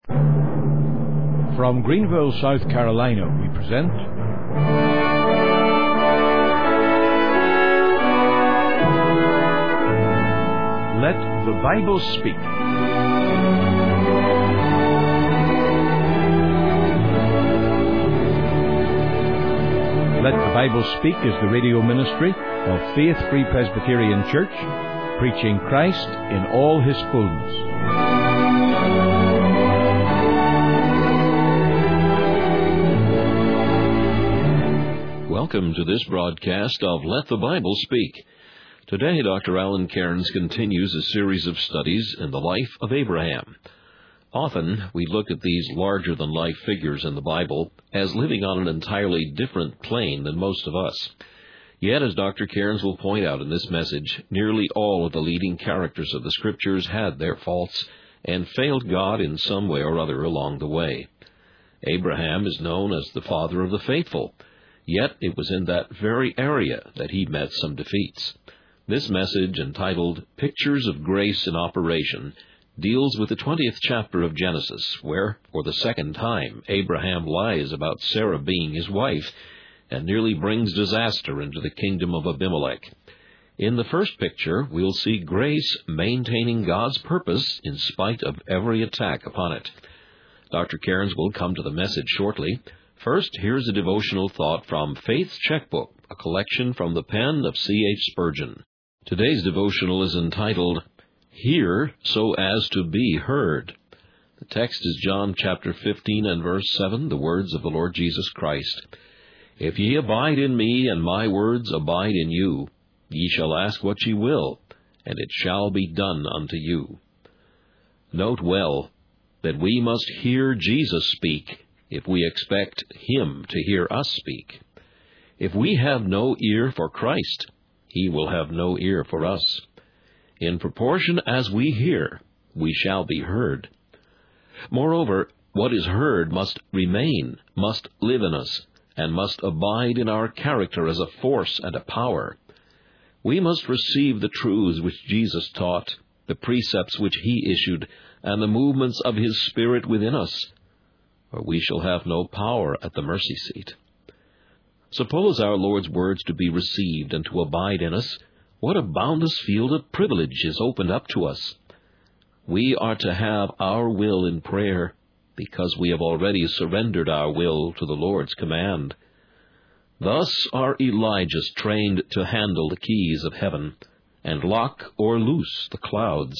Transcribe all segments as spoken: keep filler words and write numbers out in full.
From Greenville, South Carolina, we present Let the Bible Speak. Let the Bible Speak is the radio ministry of Faith Free Presbyterian Church, preaching Christ in all His fullness. Welcome to this broadcast of Let the Bible Speak. Today, Doctor Alan Cairns continues a series of studies in the life of Abraham. Often, we look at these larger-than-life figures in the Bible as living on an entirely different plane than most of us. Yet, as Doctor Cairns will point out in this message, nearly all of the leading characters of the Scriptures had their faults and failed God in some way or other along the way. Abraham is known as the father of the faithful. Yet it was in that very area that he met some defeats. This message, entitled Pictures of Grace in Operation, deals with the twentieth chapter of Genesis, where, for the second time, Abraham lies about Sarah being his wife and nearly brings disaster into the kingdom of Abimelech. In the first picture, we'll see grace maintaining God's purpose in spite of every attack upon it. Doctor Cairns will come to the message shortly. First, here's a devotional thought from Faith's Checkbook, a collection from the pen of C H Spurgeon. Today's devotional is entitled, Hear so as to be heard. The text is John chapter fifteen and verse seven, the words of the Lord Jesus Christ. If ye abide in me, and my words abide in you, ye shall ask what ye will, and it shall be done unto you. Note well that we must hear Jesus speak if we expect Him to hear us speak. If we have no ear for Christ, He will have no ear for us. In proportion as we hear, we shall be heard. Moreover, what is heard must remain, must live in us, and must abide in our character as a force and a power. We must receive the truths which Jesus taught, the precepts which He issued, and the movements of His Spirit within us, or we shall have no power at the mercy seat. Suppose our Lord's words to be received and to abide in us, what a boundless field of privilege is opened up to us. We are to have our will in prayer, because we have already surrendered our will to the Lord's command. Thus are Elijahs trained to handle the keys of heaven, and lock or loose the clouds.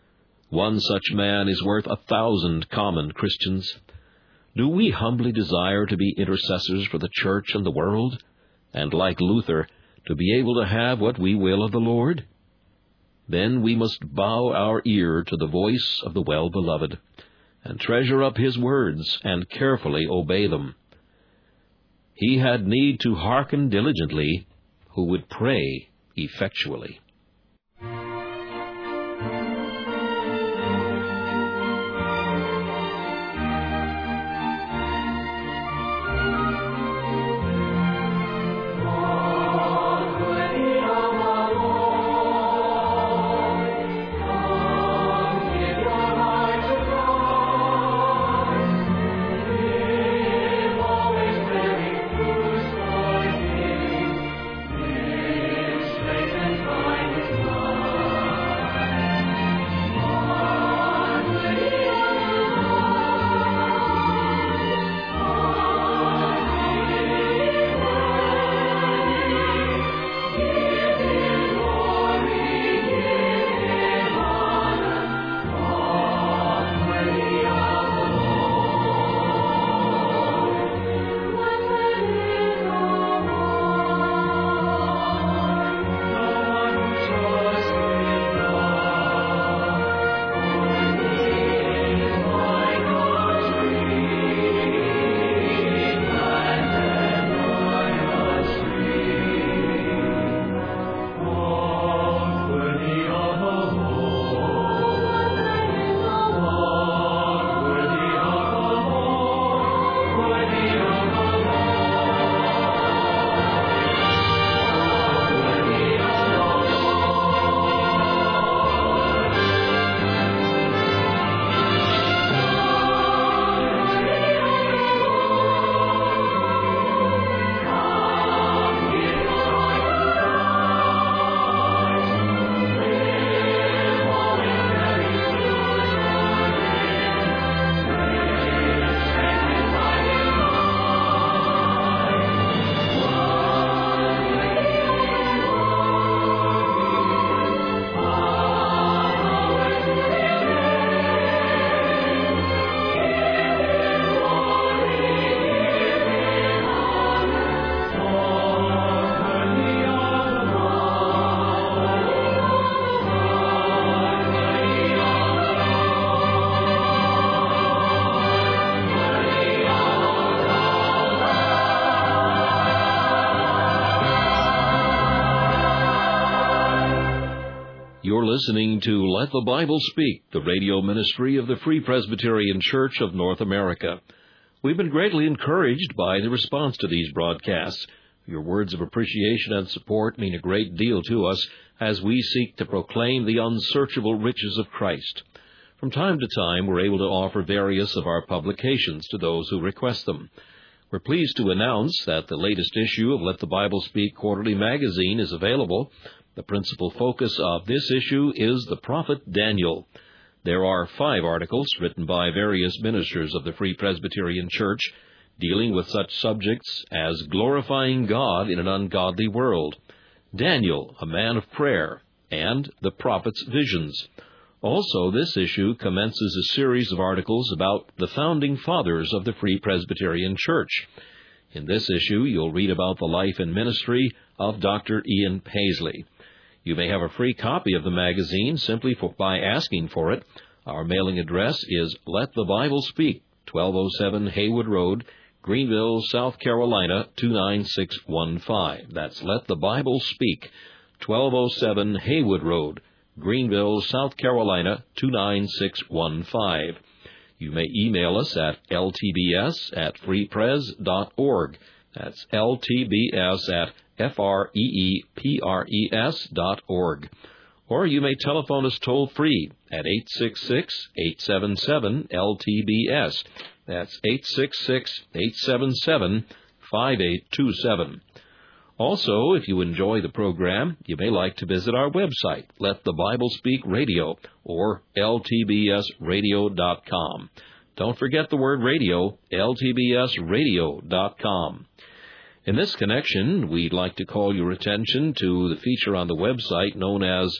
One such man is worth a thousand common Christians. Do we humbly desire to be intercessors for the church and the world, and, like Luther, to be able to have what we will of the Lord? Then we must bow our ear to the voice of the well-beloved, and treasure up His words, and carefully obey them. He had need to hearken diligently who would pray effectually. Strengthened by listening to Let the Bible Speak, the radio ministry of the Free Presbyterian Church of North America. We've been greatly encouraged by the response to these broadcasts. Your words of appreciation and support mean a great deal to us as we seek to proclaim the unsearchable riches of Christ. From time to time, we're able to offer various of our publications to those who request them. We're pleased to announce that the latest issue of Let the Bible Speak Quarterly Magazine is available. The principal focus of this issue is the prophet Daniel. There are five articles written by various ministers of the Free Presbyterian Church dealing with such subjects as glorifying God in an ungodly world, Daniel, a man of prayer, and the prophet's visions. Also, this issue commences a series of articles about the founding fathers of the Free Presbyterian Church. In this issue, you'll read about the life and ministry of Doctor Ian Paisley. You may have a free copy of the magazine simply for, by asking for it. Our mailing address is Let the Bible Speak, twelve oh seven Haywood Road, Greenville, South Carolina, two nine six one five. That's Let the Bible Speak, twelve oh seven Haywood Road, Greenville, South Carolina, two nine six one five. You may email us at l t b s at freepres dot org. That's l t b s at f r e e p r e s dot org. Or you may telephone us toll-free at eight six six, eight seven seven, L T B S. That's eight six six, eight seven seven, five eight two seven. Also, if you enjoy the program, you may like to visit our website, Let the Bible Speak Radio, or l t b s radio dot com. Don't forget the word radio, l t b s radio dot com. In this connection, we'd like to call your attention to the feature on the website known as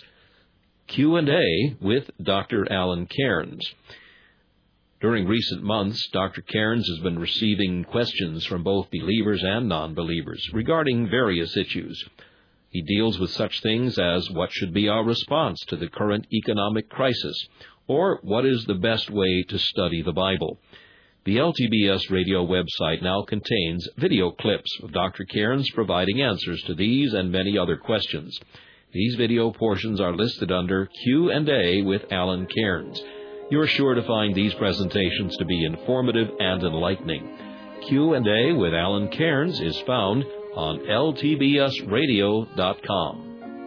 Q and A with Doctor Alan Cairns. During recent months, Doctor Cairns has been receiving questions from both believers and non-believers regarding various issues. He deals with such things as what should be our response to the current economic crisis, or what is the best way to study the Bible. The L T B S radio website now contains video clips of Doctor Cairns providing answers to these and many other questions. These video portions are listed under Q and A with Alan Cairns. You're sure to find these presentations to be informative and enlightening. Q and A with Alan Cairns is found on l t b s radio dot com.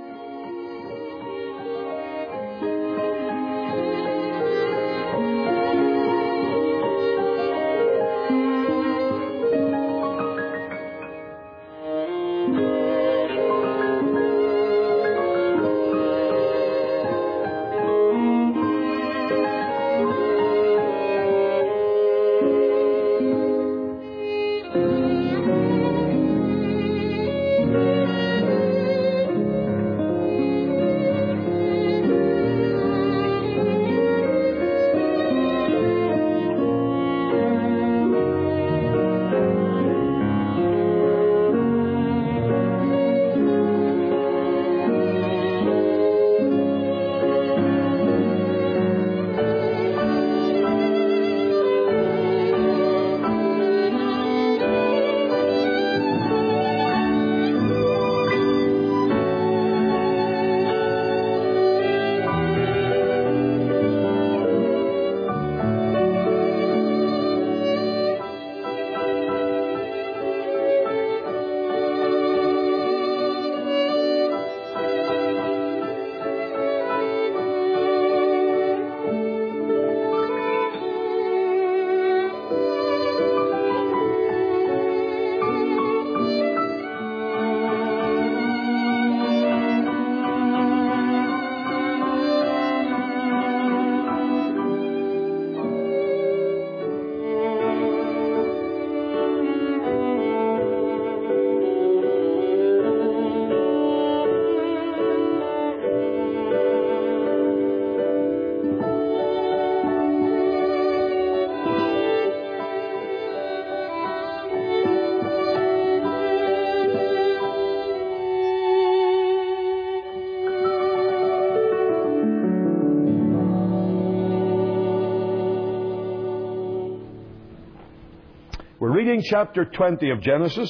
reading chapter twenty of Genesis.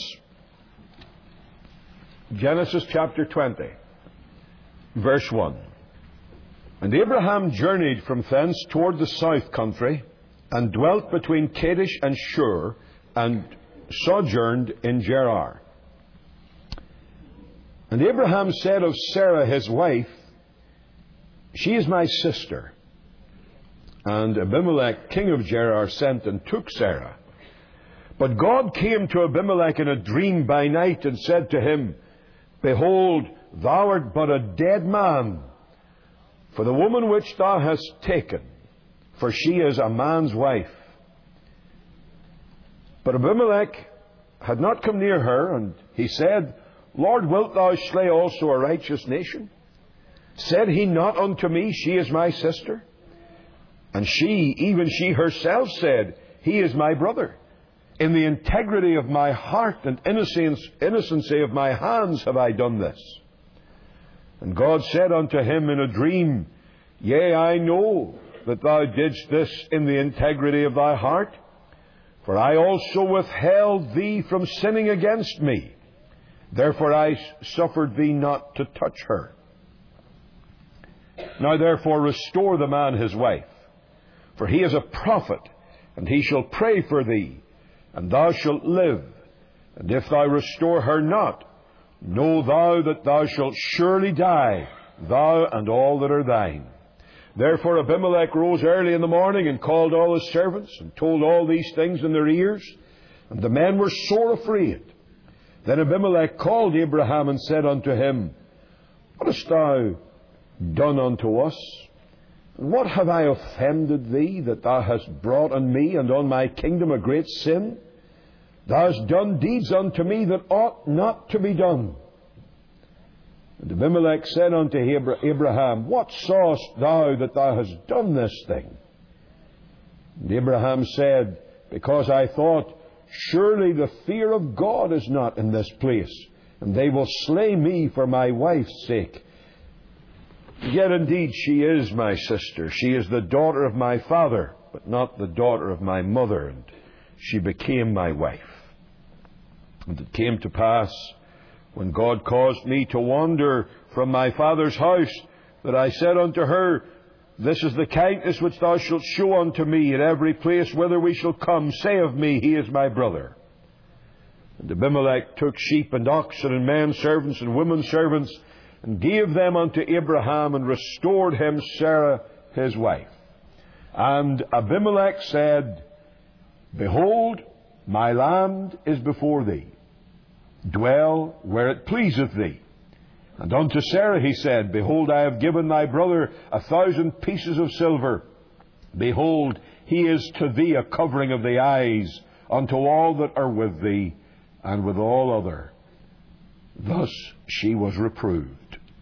Genesis chapter twenty, verse one. And Abraham journeyed from thence toward the south country, and dwelt between Kadesh and Shur, and sojourned in Gerar. And Abraham said of Sarah his wife, She is my sister. And Abimelech king of Gerar sent and took Sarah. But God came to Abimelech in a dream by night, and said to him, Behold, thou art but a dead man, for the woman which thou hast taken, for she is a man's wife. But Abimelech had not come near her, and he said, Lord, wilt thou slay also a righteous nation? Said he not unto me, She is my sister? And she, even she herself, said, He is my brother. In the integrity of my heart and innocence, innocency of my hands have I done this. And God said unto him in a dream, Yea, I know that thou didst this in the integrity of thy heart, for I also withheld thee from sinning against me. Therefore I suffered thee not to touch her. Now therefore restore the man his wife, for he is a prophet, and he shall pray for thee, and thou shalt live. And if thou restore her not, know thou that thou shalt surely die, thou and all that are thine. Therefore Abimelech rose early in the morning, and called all his servants, and told all these things in their ears. And the men were sore afraid. Then Abimelech called Abraham, and said unto him, What hast thou done unto us? What have I offended thee, that thou hast brought on me and on my kingdom a great sin? Thou hast done deeds unto me that ought not to be done. And Abimelech said unto Abraham, What sawest thou that thou hast done this thing? And Abraham said, Because I thought, Surely the fear of God is not in this place, and they will slay me for my wife's sake. Yet indeed she is my sister. She is the daughter of my father, but not the daughter of my mother. And she became my wife. And it came to pass, when God caused me to wander from my father's house, that I said unto her, This is the kindness which thou shalt show unto me in every place whither we shall come. Say of me, He is my brother. And Abimelech took sheep and oxen and men servants and women servants, and gave them unto Abraham, and restored him Sarah his wife. And Abimelech said, Behold, my land is before thee. Dwell where it pleaseth thee. And unto Sarah he said, Behold, I have given thy brother a thousand pieces of silver. Behold, he is to thee a covering of the eyes unto all that are with thee, and with all other. Thus she was reproved.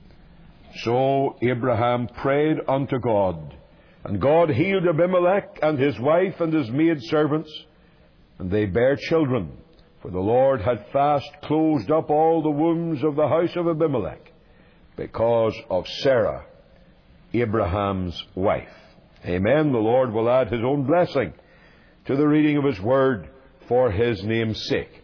So Abraham prayed unto God, and God healed Abimelech and his wife and his maidservants, and they bare children, for the Lord had fast closed up all the wombs of the house of Abimelech, because of Sarah, Abraham's wife. Amen. The Lord will add His own blessing to the reading of His Word for His name's sake.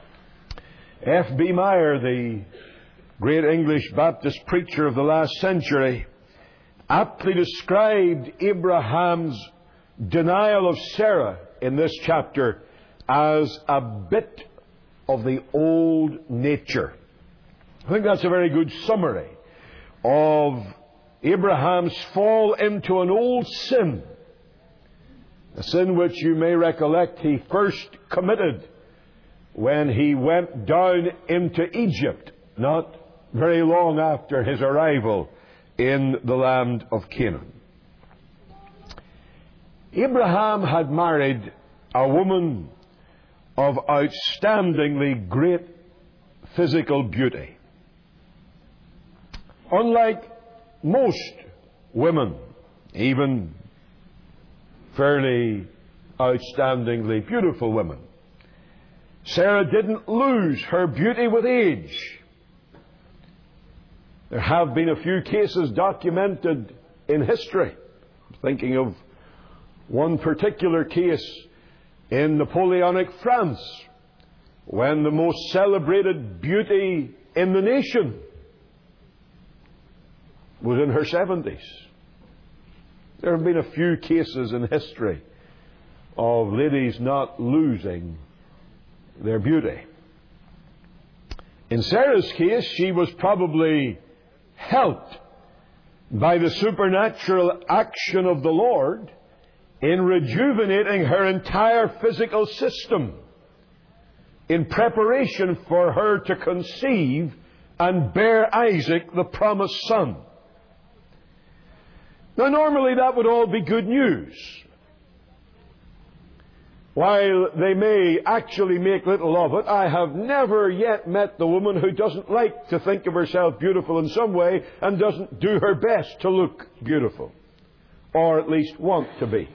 F B Meyer, the great English Baptist preacher of the last century, aptly described Abraham's denial of Sarah in this chapter as a bit of the old nature. I think that's a very good summary of Abraham's fall into an old sin, a sin which you may recollect he first committed when he went down into Egypt, not very long after his arrival in the land of Canaan. Abraham had married a woman of outstandingly great physical beauty. Unlike most women, even fairly outstandingly beautiful women, Sarah didn't lose her beauty with age. There have been a few cases documented in history. I'm thinking of one particular case in Napoleonic France, when the most celebrated beauty in the nation was in her seventies. There have been a few cases in history of ladies not losing their beauty. In Sarah's case, she was probably helped by the supernatural action of the Lord in rejuvenating her entire physical system in preparation for her to conceive and bear Isaac, the promised son. Now, normally that would all be good news. While they may actually make little of it, I have never yet met the woman who doesn't like to think of herself beautiful in some way and doesn't do her best to look beautiful, or at least want to be.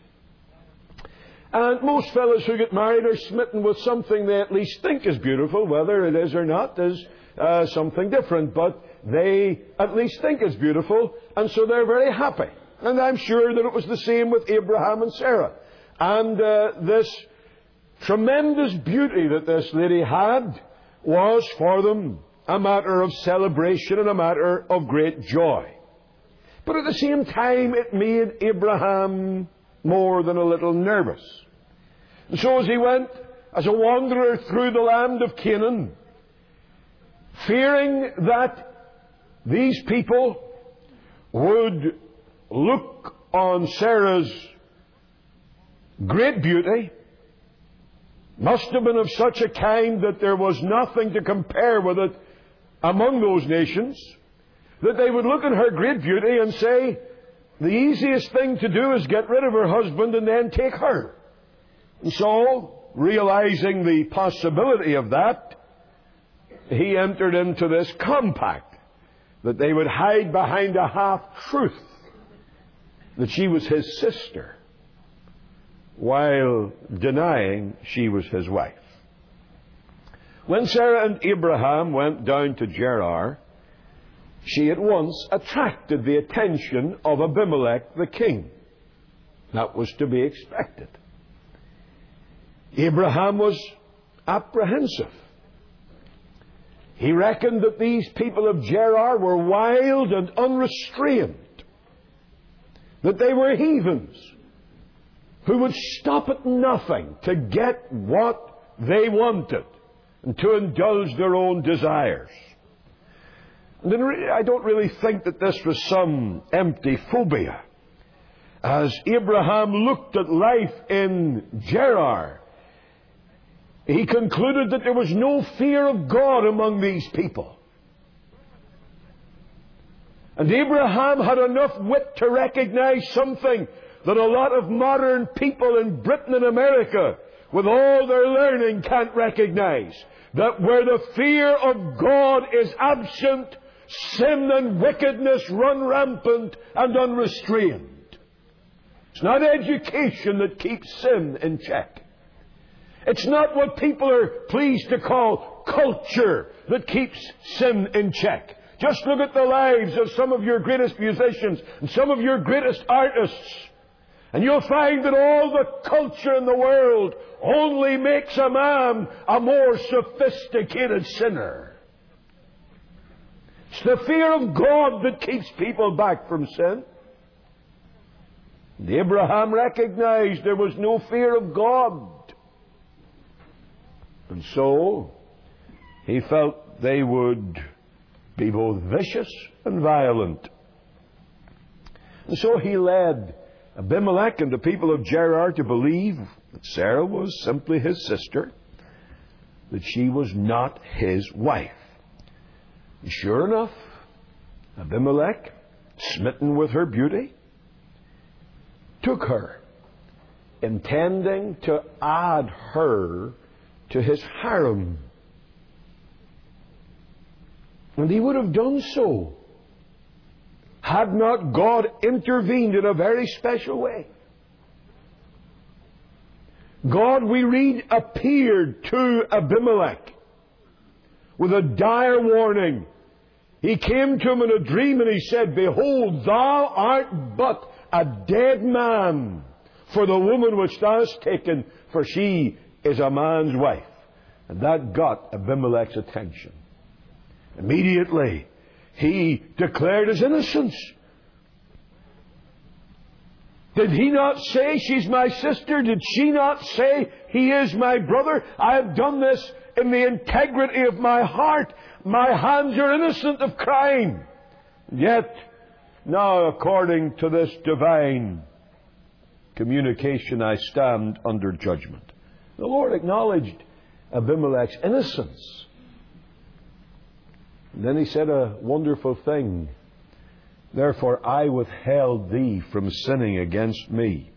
And most fellows who get married are smitten with something they at least think is beautiful. Whether it is or not is uh, something different, but they at least think it's beautiful, and so they're very happy. And I'm sure that it was the same with Abraham and Sarah. And uh, this tremendous beauty that this lady had was for them a matter of celebration and a matter of great joy. But at the same time, it made Abraham more than a little nervous. And so as he went as a wanderer through the land of Canaan, fearing that these people would look on Sarah's great beauty, must have been of such a kind that there was nothing to compare with it among those nations, that they would look at her great beauty and say, the easiest thing to do is get rid of her husband and then take her. And so, realizing the possibility of that, he entered into this compact that they would hide behind a half-truth that she was his sister, while denying she was his wife. When Sarah and Abraham went down to Gerar, she at once attracted the attention of Abimelech the king. That was to be expected. Abraham was apprehensive. He reckoned that these people of Gerar were wild and unrestrained, that they were heathens who would stop at nothing to get what they wanted and to indulge their own desires. And I don't really think that this was some empty phobia. As Abraham looked at life in Gerar, he concluded that there was no fear of God among these people. And Abraham had enough wit to recognize something that a lot of modern people in Britain and America, with all their learning, can't recognize. That where the fear of God is absent, sin and wickedness run rampant and unrestrained. It's not education that keeps sin in check. It's not what people are pleased to call culture that keeps sin in check. Just look at the lives of some of your greatest musicians and some of your greatest artists, and you'll find that all the culture in the world only makes a man a more sophisticated sinner. It's the fear of God that keeps people back from sin. And Abraham recognized there was no fear of God. And so he felt they would be both vicious and violent. And so he led Abimelech and the people of Gerar to believe that Sarah was simply his sister, that she was not his wife. And sure enough, Abimelech, smitten with her beauty, took her, intending to add her to his harem. And he would have done so had not God intervened in a very special way. God, we read, appeared to Abimelech with a dire warning. He came to him in a dream and he said, "Behold, thou art but a dead man for the woman which thou hast taken, for she is a man's wife." And that got Abimelech's attention. Immediately, he declared his innocence. Did he not say she's my sister? Did she not say he is my brother? I have done this in the integrity of my heart. My hands are innocent of crime. Yet, now according to this divine communication, I stand under judgment. The Lord acknowledged Abimelech's innocence. And then he said a wonderful thing. Therefore I withheld thee from sinning against me.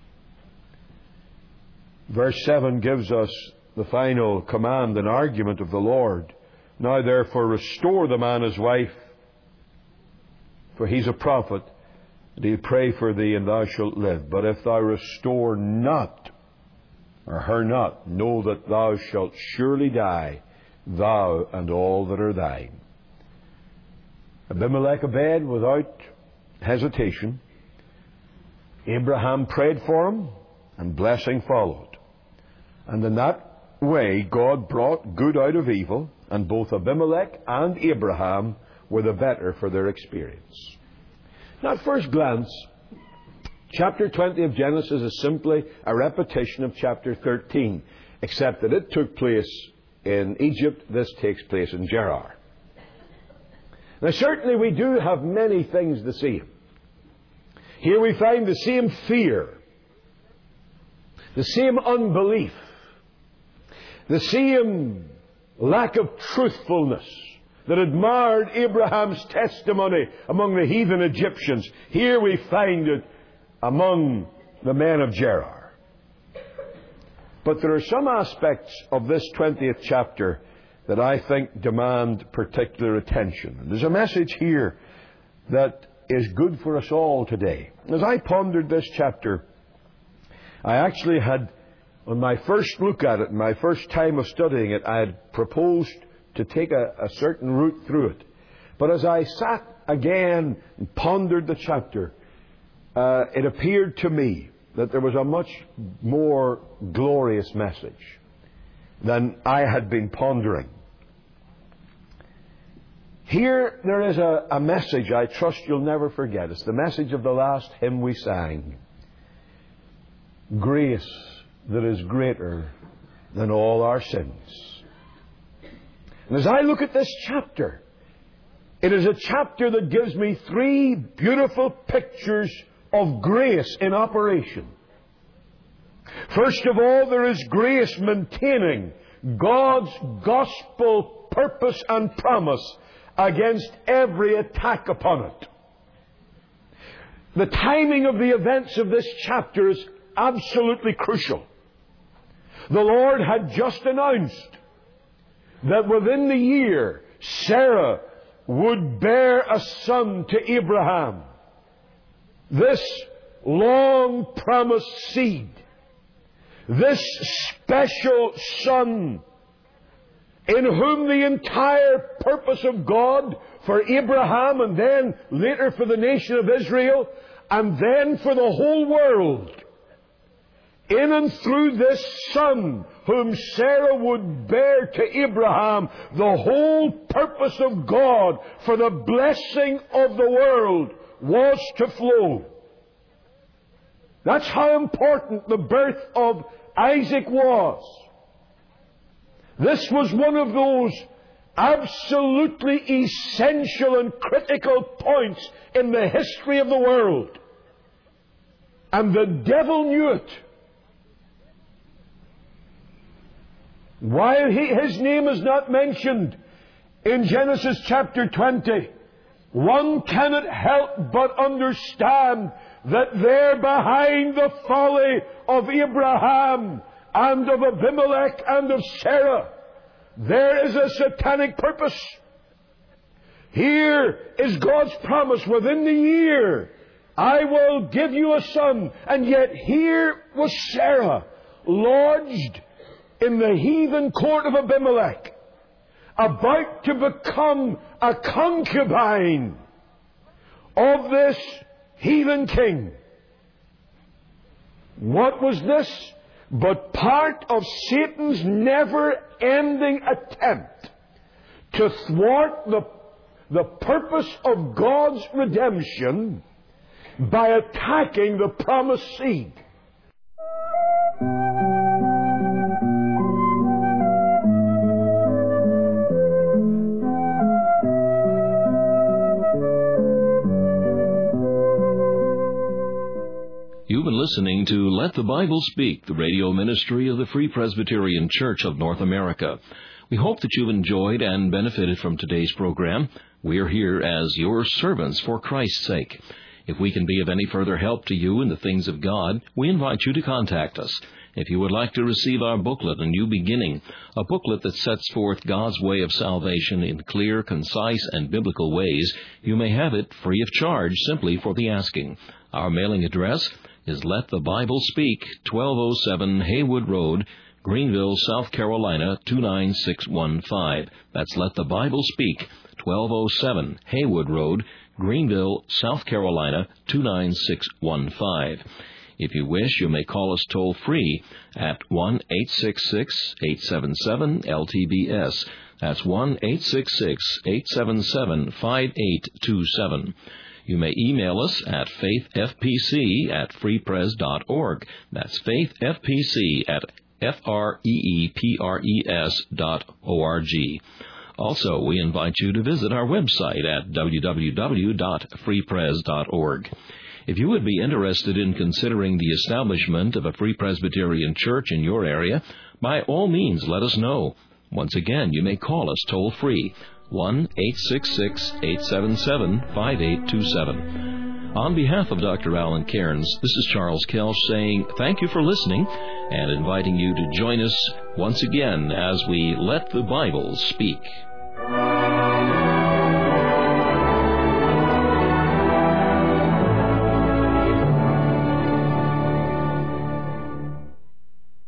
Verse seven gives us the final command and argument of the Lord. Now therefore restore the man his wife, for he's a prophet, and he'll pray for thee, and thou shalt live. But if thou restore not, or her not, know that thou shalt surely die, thou and all that are thine. Abimelech obeyed without hesitation. Abraham prayed for him, and blessing followed. And in that way God brought good out of evil, and both Abimelech and Abraham were the better for their experience. Now at first glance, chapter twenty of Genesis is simply a repetition of chapter thirteen, except that it took place in Egypt. This takes place in Gerar. Now certainly we do have many things the same. Here we find the same fear, the same unbelief, the same lack of truthfulness that had marred Abraham's testimony among the heathen Egyptians. Here we find it among the men of Gerar. But there are some aspects of this twentieth chapter that I think demand particular attention. And there's a message here that is good for us all today. As I pondered this chapter, I actually had, on my first look at it, my first time of studying it, I had proposed to take a, a certain route through it. But as I sat again and pondered the chapter, uh, it appeared to me that there was a much more glorious message than I had been pondering. Here there is a, a message I trust you'll never forget. It's the message of the last hymn we sang. Grace that is greater than all our sins. And as I look at this chapter, it is a chapter that gives me three beautiful pictures of grace in operation. First of all, there is grace maintaining God's gospel purpose and promise against every attack upon it. The timing of the events of this chapter is absolutely crucial. The Lord had just announced that within the year Sarah would bear a son to Abraham. This long promised seed, this special son, in whom the entire purpose of God for Abraham, and then later for the nation of Israel, and then for the whole world, in and through this son whom Sarah would bear to Abraham, the whole purpose of God for the blessing of the world was to flow. That's how important the birth of Isaac was. This was one of those absolutely essential and critical points in the history of the world. And the devil knew it. While he, his name is not mentioned in Genesis chapter twenty, one cannot help but understand that there behind the folly of Abraham and of Abimelech and of Sarah, there is a satanic purpose. Here is God's promise within the year, I will give you a son. And yet here was Sarah, lodged in the heathen court of Abimelech, about to become a concubine of this heathen king. What was this but part of Satan's never-ending attempt to thwart the, the purpose of God's redemption by attacking the promised seed. You've been listening to Let the Bible Speak, the radio ministry of the Free Presbyterian Church of North America. We hope that you've enjoyed and benefited from today's program. We are here as your servants for Christ's sake. If we can be of any further help to you in the things of God, we invite you to contact us. If you would like to receive our booklet, A New Beginning, a booklet that sets forth God's way of salvation in clear, concise, and biblical ways, you may have it free of charge simply for the asking. Our mailing address is Let the Bible Speak, twelve oh seven Haywood Road, Greenville, South Carolina, two nine six one five. That's Let the Bible Speak, twelve oh seven Haywood Road, Greenville, South Carolina, two nine six one five. If you wish, you may call us toll-free at one eight six six, eight seven seven, L T B S. That's one eight six six, eight seven seven, five eight two seven. You may email us at faithfpc at freepres dot org. That's faithfpc at F R E E P R E S dot O R G. Also, we invite you to visit our website at w w w dot freepres dot org. If you would be interested in considering the establishment of a Free Presbyterian Church in your area, by all means let us know. Once again, you may call us toll-free, one eight six six, eight seven seven, five eight two seven. On behalf of Doctor Alan Cairns, this is Charles Kelch saying thank you for listening and inviting you to join us once again as we let the Bible speak.